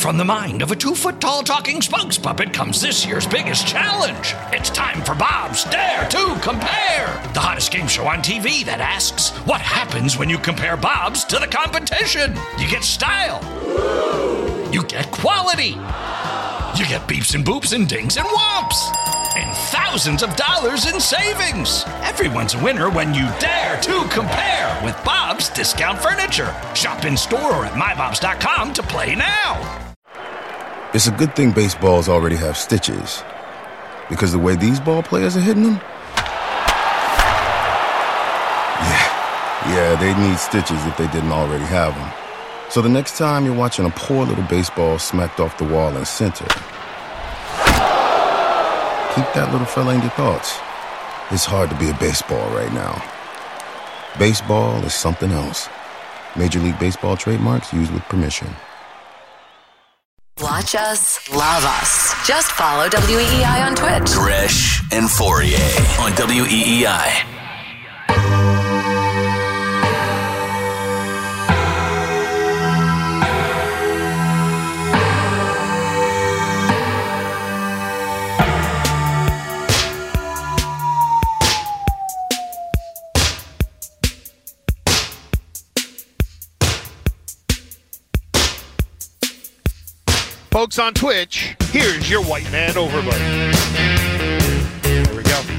from the mind of a 2-foot-tall talking spokes puppet comes this year's biggest challenge. It's time for Bob's Dare to Compare, the hottest game show on TV that asks, what happens when you compare Bobs to the competition? You get style. You get quality. You get beeps and boops and dings and whomps. And thousands of dollars in savings. Everyone's a winner when you dare to compare with Bob's Discount Furniture. Shop in store or at mybobs.com to play now. It's a good thing baseballs already have stitches, because the way these ball players are hitting them, yeah, they'd need stitches if they didn't already have them. So the next time you're watching a poor little baseball smacked off the wall in center, keep that little fella in your thoughts. It's hard to be a baseball right now. Baseball is something else. Major League Baseball trademarks used with permission. Watch us, love us. Just follow WEEI on Twitch. Gresh and Fourier on WEEI. Folks on Twitch, here's your white man overlay. There we go.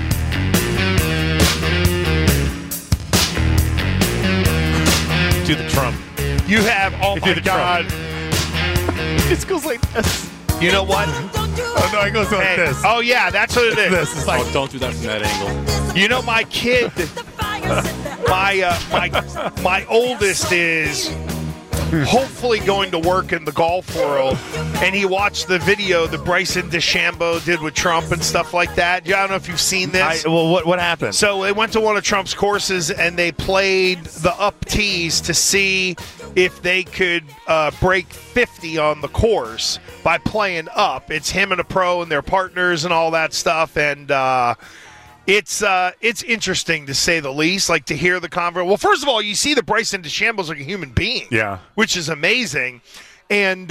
Do the Trump. You have, oh my God. It goes like this. You know what? Oh, no, it goes like this. Oh, yeah, that's what it is. This is like, don't do that from that angle. You know, my kid, my oldest is hopefully going to work in the golf world, and he watched the video that Bryson DeChambeau did with Trump and stuff like that. I don't know if you've seen this. What happened? So they went to one of Trump's courses, and they played the up tees to see if they could break 50 on the course by playing up. It's him and a pro and their partners and all that stuff, and it's interesting to say the least, like to hear the conversation. Well, first of all, you see that Bryson DeChambeau's like a human being, which is amazing. And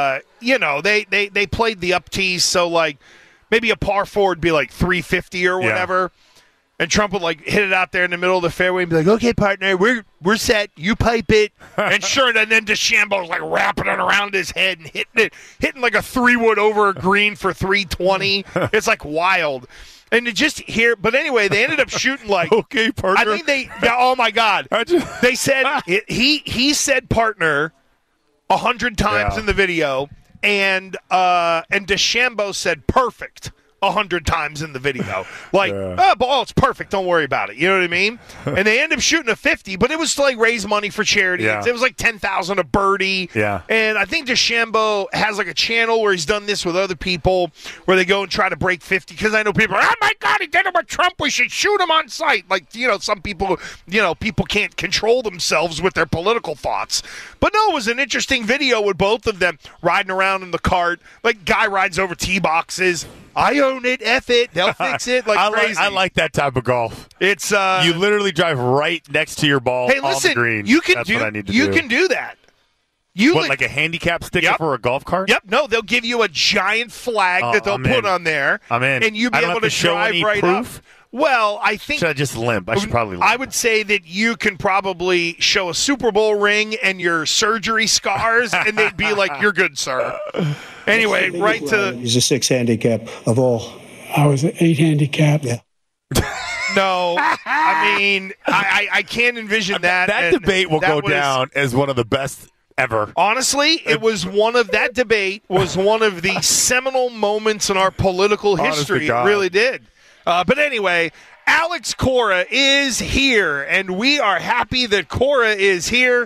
they played the up tees, so like maybe a par four would be like 350 or whatever. And Trump would like hit it out there in the middle of the fairway and be like, "Okay, partner, we're set. You pipe it." And sure, and then DeChambeau's like wrapping it around his head and hitting like a 3-wood over a green for 320. It's like wild. And to just hear, but anyway, they ended up shooting like, okay, partner. I think oh my God. They said, he said partner 100 times in the video, and DeChambeau said perfect 100 times in the video. Like, oh, it's perfect. Don't worry about it. You know what I mean? And they ended up shooting a 50, but it was to like raise money for charity. Yeah. It was like $10,000 a birdie. Yeah. And I think DeChambeau has like a channel where he's done this with other people where they go and try to break 50. Because I know people are, oh my God, he did it with Trump. We should shoot him on sight. Like, some people, people can't control themselves with their political thoughts. But no, it was an interesting video with both of them riding around in the cart. Like, guy rides over tee boxes. I own it, F it, they'll fix it, like crazy. I like that type of golf. It's you literally drive right next to your ball hey, listen, on the green. You can That's do, what I need to you do. can do that. Like a handicap sticker for a golf cart? Yep, no, they'll give you a giant flag that they'll put on there. I'm in. And you'll be able to show drive any right proof? up. Well, I think... Should I just limp? I should probably limp. I would say that you can probably show a Super Bowl ring and your surgery scars, and they'd be like, you're good, sir. Anyway, right to... He's a 6 handicap of all. I was an 8 handicap. Yeah. No, I mean, I can't envision that. That debate will go down as one of the best ever. Honestly, that debate was one of the seminal moments in our political history. It really did. But anyway, Alex Cora is here, and we are happy that Cora is here.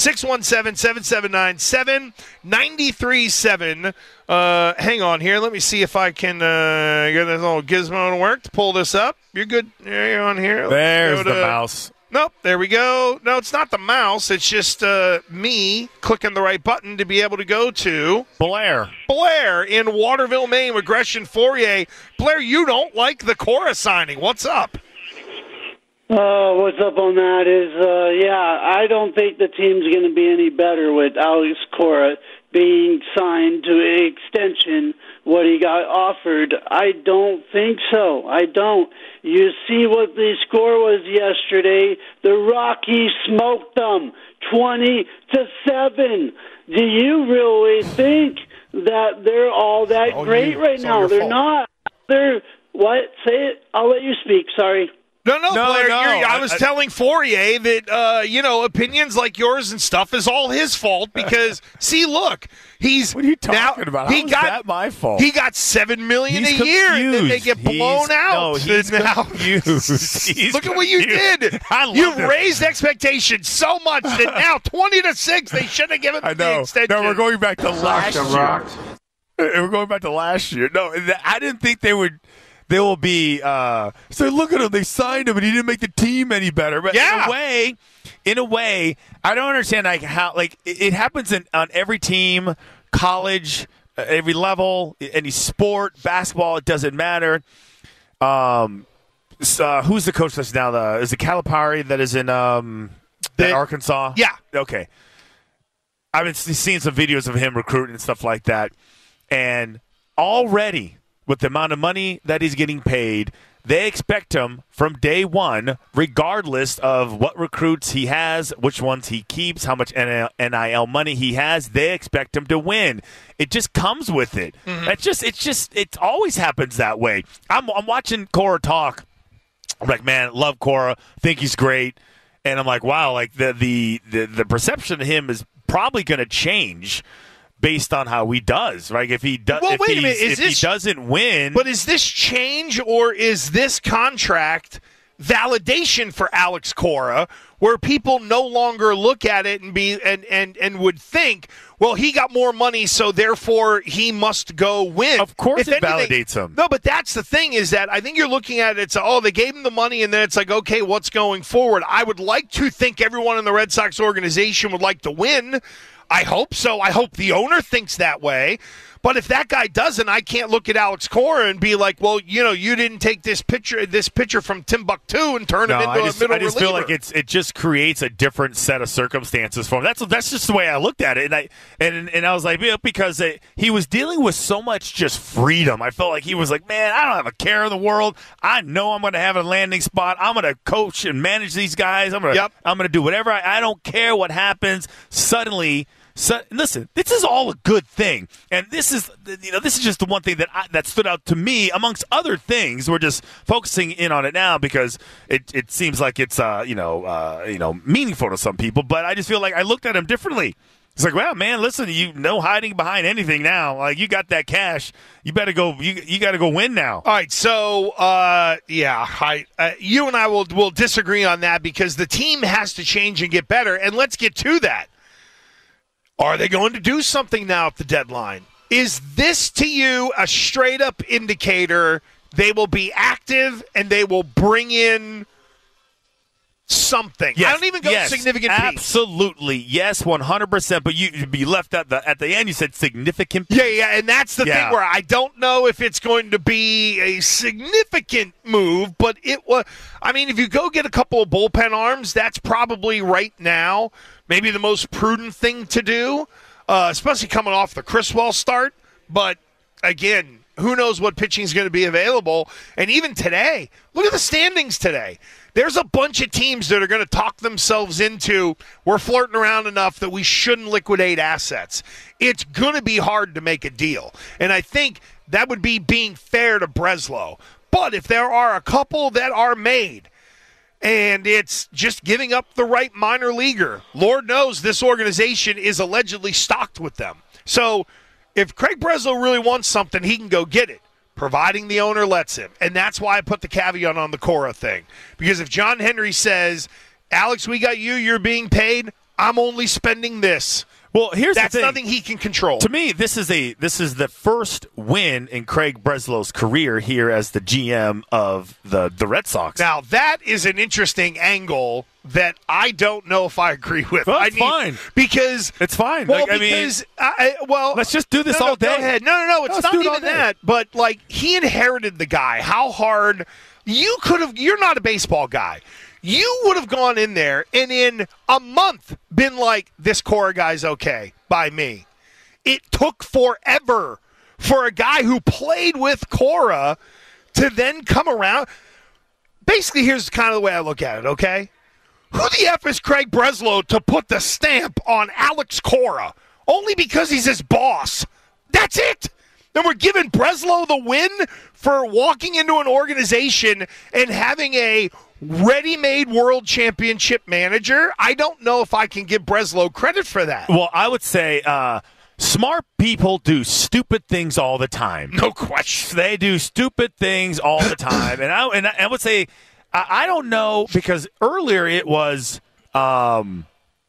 617-779-7937. Hang on here. Let me see if I can get this little gizmo to work to pull this up. You're good. You're on here. There's the mouse. Nope, there we go. No, it's not the mouse. It's just me clicking the right button to be able to go to Blair in Waterville, Maine with Gresh and Fourier. Blair, you don't like the Cora signing. What's up? What's up on that is, I don't think the team's going to be any better with Alex Cora. being signed to an extension what he got offered. I don't think so. I don't. You see what the score was yesterday. The Rockies smoked them 20-7. Do you really think that they're all that great right now? They're not. They're what? Say it. I'll let you speak. Sorry. No, Blair. I was telling Fourier that opinions like yours and stuff is all his fault because see, look, he's what are you talking about? How is that my fault? He got $7 million a year, and then they get blown out. No, he's confused. Look at what you did. You raised expectations so much that now 20-6, they should have given them the extension. No, we're going back to last year. We're going back to last year. No, I didn't think they would. They will be. So look at him. They signed him, and he didn't make the team any better. But in a way, I don't understand how it happens on every team, college, every level, any sport, basketball. It doesn't matter. Who's the coach that's now? Is it Calipari that is in Arkansas? Yeah. Okay. I've been seeing some videos of him recruiting and stuff like that, and already. With the amount of money that he's getting paid, they expect him from day one, regardless of what recruits he has, which ones he keeps, how much NIL money he has. They expect him to win. It just comes with it. Mm-hmm. It always happens that way. I'm watching Cora talk. I'm like, man, love Cora. Think he's great. And I'm like, wow, like the perception of him is probably going to change. Based on how he does, right? If he does, he doesn't win. But is this change or is this contract validation for Alex Cora, where people no longer look at it and would think, well, he got more money, so therefore he must go win. Of course, it validates him. No, but that's the thing is that I think you're looking at it. It's they gave him the money, and then it's like, okay, what's going forward? I would like to think everyone in the Red Sox organization would like to win. I hope so. I hope the owner thinks that way. But if that guy doesn't, I can't look at Alex Cora and be like, well, you didn't take this pitcher from Timbuktu and turn him into a middle reliever. I just feel like it just creates a different set of circumstances for him. That's just the way I looked at it. And I was like, because he was dealing with so much just freedom. I felt like he was like, man, I don't have a care in the world. I know I'm going to have a landing spot. I'm going to coach and manage these guys. I'm going to do whatever. I don't care what happens. Suddenly. So listen, this is all a good thing, and this is just the one thing that stood out to me amongst other things. We're just focusing in on it now because it seems like it's meaningful to some people, but I just feel like I looked at him differently. It's like, well, man, listen, no hiding behind anything now. Like you got that cash, you better go. You got to go win now. All right, so you and I will disagree on that because the team has to change and get better, and let's get to that. Are they going to do something now at the deadline? Is this to you a straight-up indicator they will be active and they will bring in something? Yes, I don't even go significant piece. Absolutely. Yes, 100%. But you left at the end, you said significant piece. Yeah, and that's the thing where I don't know if it's going to be a significant move, but it was. I mean, if you go get a couple of bullpen arms, that's probably right now maybe the most prudent thing to do, especially coming off the Criswell start. But, again, who knows what pitching is going to be available. And even today, look at the standings today. There's a bunch of teams that are going to talk themselves into we're flirting around enough that we shouldn't liquidate assets. It's going to be hard to make a deal. And I think that would be being fair to Breslow. But if there are a couple that are made, and it's just giving up the right minor leaguer. Lord knows this organization is allegedly stocked with them. So if Craig Breslow really wants something, he can go get it, providing the owner lets him. And that's why I put the caveat on the Cora thing. Because if John Henry says, Alex, we got you, you're being paid, I'm only spending this. Well, here's That's the thing. nothing he can control. To me, this is the first win in Craig Breslow's career here as the GM of the Red Sox. Now, that is an interesting angle that I don't know if I agree with. Well, it's fine. Because it's fine. Well, let's just do this all day. Go ahead. No, it's not even that. But he inherited the guy. How hard you could have. You're not a baseball guy. You would have gone in there and in a month been like, this Cora guy's okay by me. it took forever for a guy who played with Cora to then come around. Basically, here's kind of the way I look at it, okay? Who the F is Craig Breslow to put the stamp on Alex Cora? Only because he's his boss. That's it. And we're giving Breslow the win for walking into an organization and having a ready-made world championship manager. I don't know if I can give Breslow credit for that. Well, I would say smart people do stupid things all the time. No question. They do stupid things all the time. And I would say, I don't know, because earlier it was, listen,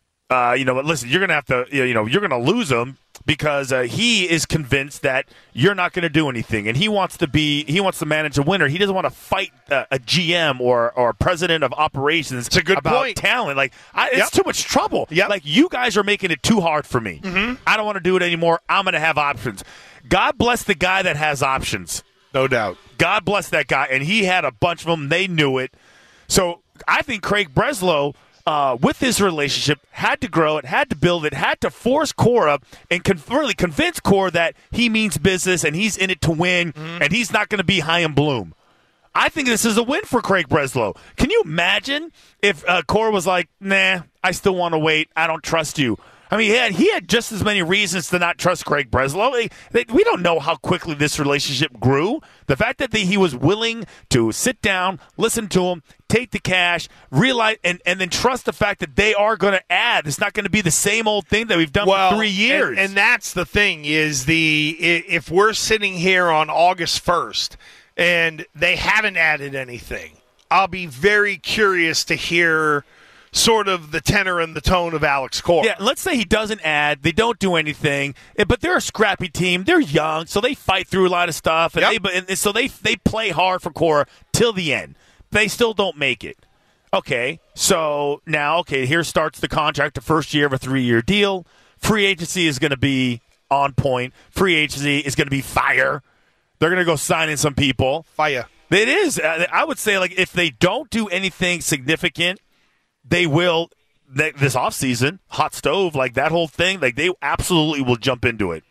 you're going to have to, you're going to lose him because he is convinced that you're not going to do anything. And he wants to manage a winner. He doesn't want to fight a GM or president of operations it's a good about point. talent. Like, it's too much trouble. Yep. Like, you guys are making it too hard for me. Mm-hmm. I don't want to do it anymore. I'm going to have options. God bless the guy that has options. No doubt. God bless that guy. And he had a bunch of them. They knew it. So I think Craig Breslow, with his relationship, had to grow it, had to build it, had to force Cora and really convince Cora that he means business and he's in it to win and he's not going to be high and bloom. I think this is a win for Craig Breslow. Can you imagine if Cora was like, nah, I still want to wait. I don't trust you. I mean, he had just as many reasons to not trust Craig Breslow. We don't know how quickly this relationship grew. The fact that he was willing to sit down, listen to him, take the cash, realize, and then trust the fact that they are going to add. It's not going to be the same old thing that we've done for 3 years. And that's the thing is if we're sitting here on August 1st and they haven't added anything, I'll be very curious to hear sort of the tenor and the tone of Alex Cora. Yeah, let's say he doesn't add, they don't do anything, but they're a scrappy team. They're young, so they fight through a lot of stuff, and so they play hard for Cora till the end. They still don't make it. Okay, so now, here starts the contract, the first year of a 3-year deal. Free agency is going to be on point. Free agency is going to be fire. They're going to go sign in some people. Fire. It is. I would say, if they don't do anything significant, they will, this offseason, hot stove, that whole thing, they absolutely will jump into it.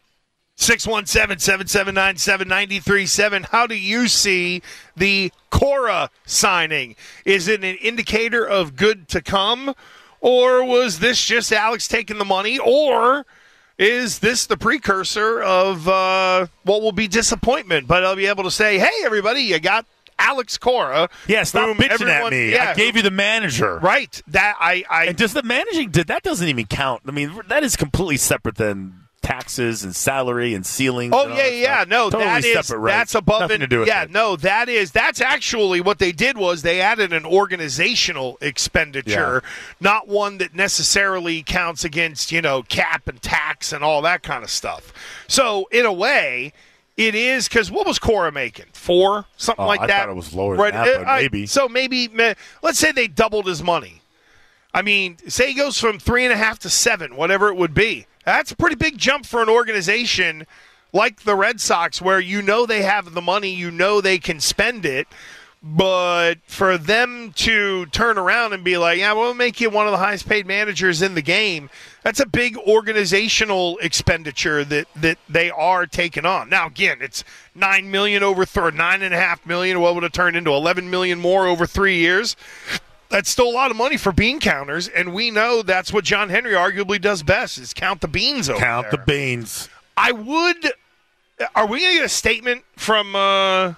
617-779-7937. How do you see the Cora signing? Is it an indicator of good to come? Or was this just Alex taking the money? Or is this the precursor of what will be disappointment? But I'll be able to say, hey, everybody, you got Alex Cora. Yeah, stop bitching at me. Yeah, I gave you the manager. Right. And does the managing, that doesn't even count. I mean, that is completely separate than taxes and salary and ceilings. Oh, yeah. No, totally separate, right? That's above Nothing to do with it. No, that's actually what they did was they added an organizational expenditure, not one that necessarily counts against, cap and tax and all that kind of stuff. So, in a way, it is, because what was Cora making? 4? Something like that? I thought it was lower than that, but maybe. So maybe, let's say they doubled his money. I mean, say he goes from 3.5 to 7, whatever it would be. That's a pretty big jump for an organization like the Red Sox where they have the money, they can spend it. But for them to turn around and be like, yeah, we'll make you one of the highest paid managers in the game, that's a big organizational expenditure that they are taking on. Now, again, it's $9 million over $9.5 million. What would have turned into $11 million more over 3 years? That's still a lot of money for bean counters, and we know that's what John Henry arguably does best is count the beans over Count there. the beans. Are we going to get a statement from the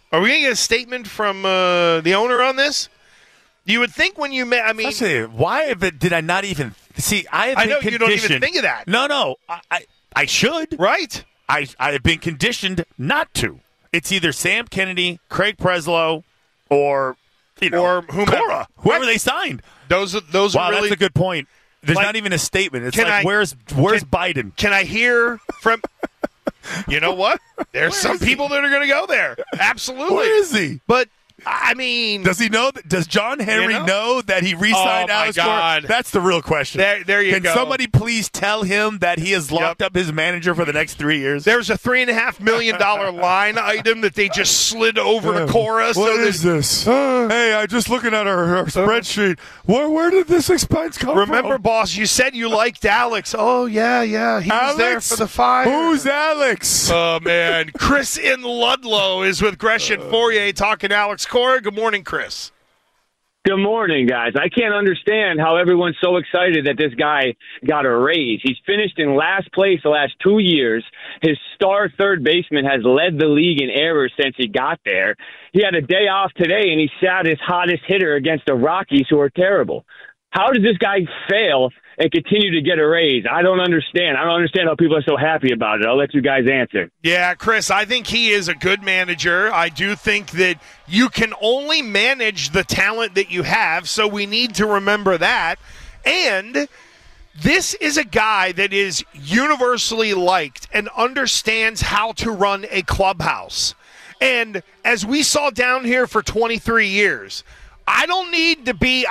owner on this? You would think when you met, why did I not even see? I know you don't even think of that. No, I should. Right. I have been conditioned not to. It's either Sam Kennedy, Craig Breslow, or or Cora, whoever they signed. Those are wow, really, that's a good point. There's not even a statement. It's where's Biden? Can I hear from? You know what? There's some people that are going to go there. Absolutely. Where is he? But I mean, does he know? Does John Henry know that he re-signed Alex Cora? That's the real question. There you go. Can somebody please tell him that he has locked up his manager for the next 3 years? There's a $3.5 million line item that they just slid over to Cora. What is this? Hey, I'm just looking at our spreadsheet. Where did this expense come from? Remember, boss, you said you liked Alex. Oh, yeah. He was there for the fire. Who's Alex? Oh, man. Chris in Ludlow is with Gresh and Fourier talking Alex Cora. Good morning, Chris. Good morning, guys. I can't understand how everyone's so excited that this guy got a raise. He's finished in last place the last 2 years. His star third baseman has led the league in errors since he got there. He had a day off today, and he sat his hottest hitter against the Rockies, who are terrible. How did this guy fail and continue to get a raise? I don't understand. I don't understand how people are so happy about it. I'll let you guys answer. Yeah, Chris, I think he is a good manager. I do think that you can only manage the talent that you have, so we need to remember that. And this is a guy that is universally liked and understands how to run a clubhouse. And as we saw down here for 23 years, I don't need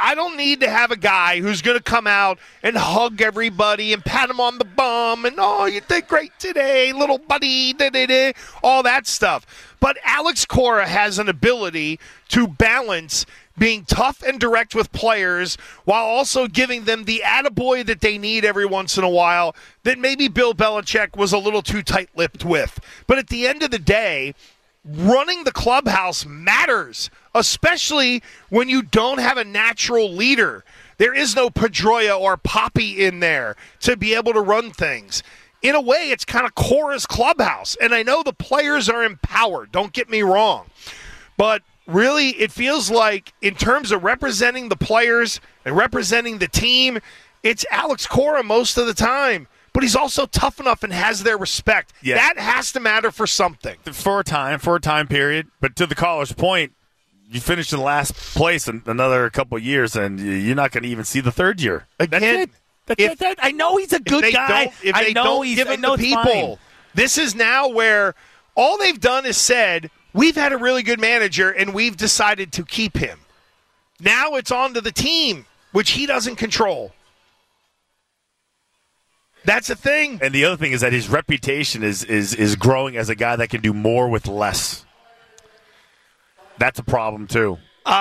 to have a guy who's going to come out and hug everybody and pat him on the bum and, oh, you did great today, little buddy, da-da-da, all that stuff. But Alex Cora has an ability to balance being tough and direct with players while also giving them the attaboy that they need every once in a while that maybe Bill Belichick was a little too tight-lipped with. But at the end of the day, running the clubhouse matters, especially when you don't have a natural leader. There is no Pedroia or Poppy in there to be able to run things. In a way, it's kind of Cora's clubhouse. And I know the players are empowered, don't get me wrong. But really, it feels like in terms of representing the players and representing the team, it's Alex Cora most of the time. But he's also tough enough and has their respect. Yeah. That has to matter for something. For a time period. But to the caller's point, you finished in last place in another couple of years, and you're not going to even see the third year. Again, I know he's a good guy. If they don't give him the people, this is now where all they've done is said, we've had a really good manager, and we've decided to keep him. Now it's on to the team, which he doesn't control. That's the thing. And the other thing is that his reputation is growing as a guy that can do more with less. That's a problem, too.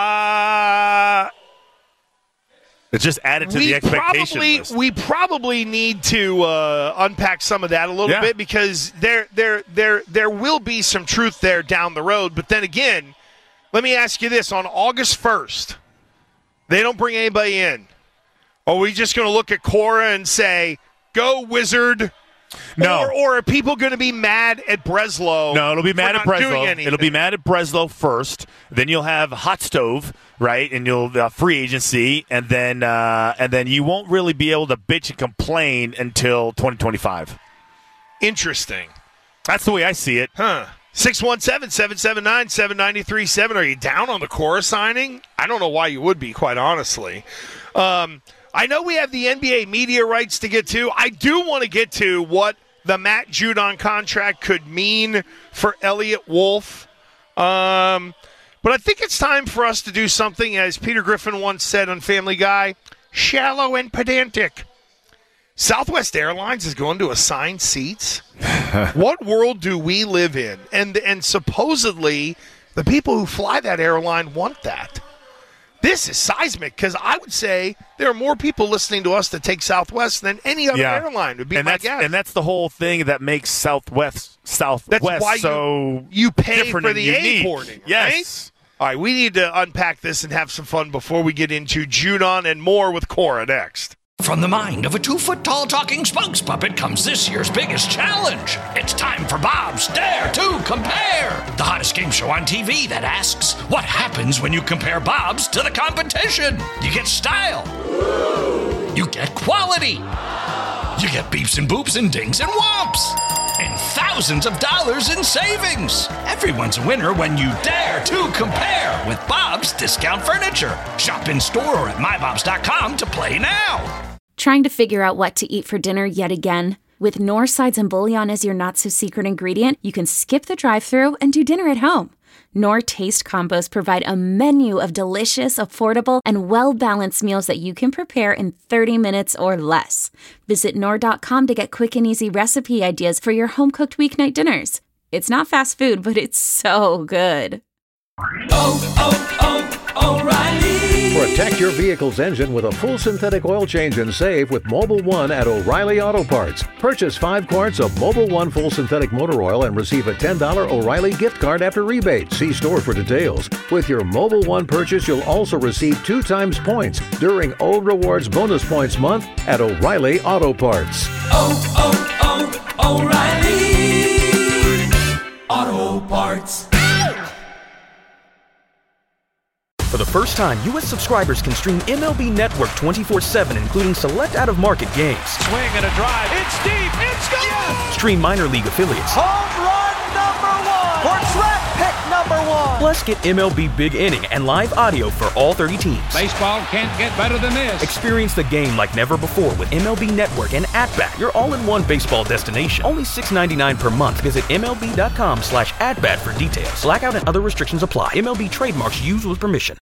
It's just added to the expectation list. We probably need to unpack some of that a little bit because there will be some truth there down the road. But then again, let me ask you this. On August 1st, they don't bring anybody in. Are we just going to look at Cora and say, go, Wizard? No. Or are people going to be mad at Breslow? No, it'll be mad at Breslow. It'll be mad at Breslow first. Then you'll have Hot Stove, right? And you'll free agency, and then you won't really be able to bitch and complain until 2025. Interesting. That's the way I see it. 617-779-7937. Are you down on the Cora signing? I don't know why you would be, quite honestly. I know we have the NBA media rights to get to. I do want to get to what the Matt Judon contract could mean for Elliott Wolf. But I think it's time for us to do something, as Peter Griffin once said on Family Guy, shallow and pedantic. Southwest Airlines is going to assign seats? What world do we live in? And supposedly the people who fly that airline want that. This is seismic because I would say there are more people listening to us that take Southwest than any other airline would be my guess. And that's the whole thing that makes Southwest that's why so you pay for the unique. A-boarding. Yes. Right? All right, we need to unpack this and have some fun before we get into Judon and more with Cora next. From the mind of a 2-foot-tall talking spokes puppet comes this year's biggest challenge. It's time for Bob's Dare to Compare, the hottest game show on TV that asks, what happens when you compare Bob's to the competition? You get style. You get quality. You get beeps and boops and dings and whomps. And thousands of dollars in savings. Everyone's a winner when you dare to compare with Bob's Discount Furniture. Shop in store or at mybobs.com to play now. Trying to figure out what to eat for dinner yet again? With Knorr sides and bouillon as your not-so-secret ingredient, you can skip the drive-thru and do dinner at home. Knorr Taste Combos provide a menu of delicious, affordable, and well-balanced meals that you can prepare in 30 minutes or less. Visit Knorr.com to get quick and easy recipe ideas for your home-cooked weeknight dinners. It's not fast food, but it's so good. O'Reilly. Protect your vehicle's engine with a full synthetic oil change and save with Mobil 1 at O'Reilly Auto Parts. Purchase 5 quarts of Mobil 1 full synthetic motor oil and receive a $10 O'Reilly gift card after rebate. See store for details. With your Mobil 1 purchase, you'll also receive 2 times points during O Rewards Bonus Points Month at O'Reilly Auto Parts. O'Reilly Auto Parts. For the first time, U.S. subscribers can stream MLB Network 24/7, including select out-of-market games. Swing and a drive. It's deep. It's gone. Yes! Stream minor league affiliates. Home run #1. Or draft pick #1. Plus, get MLB Big Inning and live audio for all 30 teams. Baseball can't get better than this. Experience the game like never before with MLB Network and At-Bat, your all-in-one baseball destination. Only $6.99 per month. Visit MLB.com/atbat for details. Blackout and other restrictions apply. MLB trademarks used with permission.